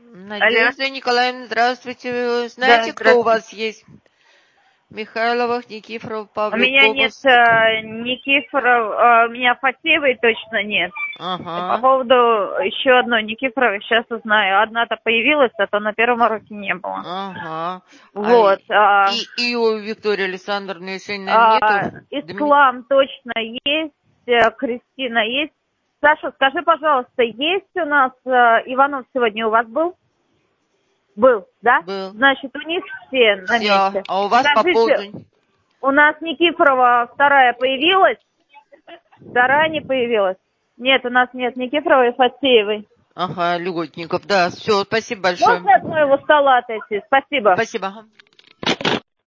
Алло. Надежда Николаевна, здравствуйте. Да, Знаете, кто у здравствуйте. вас есть? Михайловых, Никифоров, У меня нет Павлюков. Никифоров, у меня Фатеевой точно нет. По Ага. поводу еще одной Никифоровой сейчас узнаю. Одна-то появилась, а то на первом уроке не было. Ага. Вот. И у Виктории Александровны еще, наверное, нету? Ислам точно есть, Кристина есть. Саша, скажи, пожалуйста, есть у нас Иванов сегодня у вас был? Был, да? Был. Значит, у них все на Все. месте. А у вас по Скажите, полдень? у нас Никифорова вторая появилась? Вторая не появилась? Нет, у нас нет Никифоровой и Фатеевой. Ага, Льготников, да. Все, спасибо большое. Можно от моего стола отойти? Спасибо. Спасибо.